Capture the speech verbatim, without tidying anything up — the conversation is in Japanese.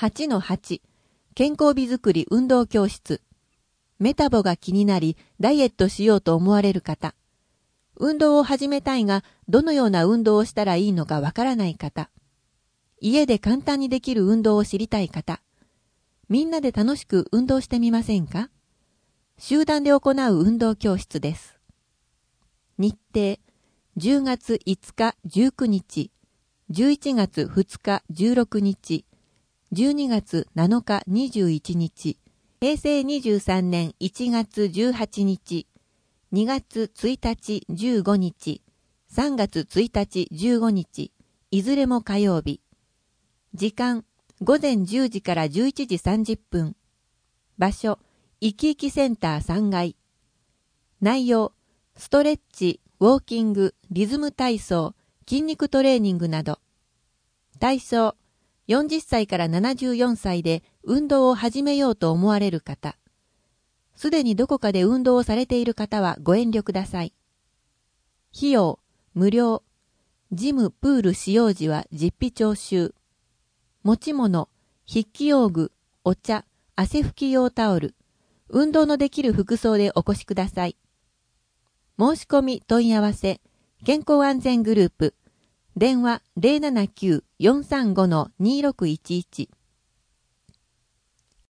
はちのはち 健康美づくり運動教室。メタボが気になりダイエットしようと思われる方。運動を始めたいがどのような運動をしたらいいのかわからない方。家で簡単にできる運動を知りたい方。みんなで楽しく運動してみませんか？集団で行う運動教室です。日程、じゅうがついつかじゅうくにち、じゅういちがつふつかじゅうろくにち、じゅうにがつなのかにじゅういちにち、へいせいにじゅうさんねんいちがつじゅうはちにち、にがつついたちじゅうごにち、さんがつついたちじゅうごにち、いずれも火曜日。時間、ごぜんじゅうじからじゅういちじさんじゅっぷん。場所、いきいきセンターさんがい。内容、ストレッチ、ウォーキング、リズム体操、筋肉トレーニングなど。対象、よんじゅっさいからななじゅうよんさいで運動を始めようと思われる方。すでにどこかで運動をされている方はご遠慮ください。費用、無料。ジム、プール使用時は実費徴収。持ち物、筆記用具、お茶、汗拭き用タオル。運動のできる服装でお越しください。申し込み問い合わせ、健康安全グループ。電話 ゼロななきゅう よんさんご にろくいちいち。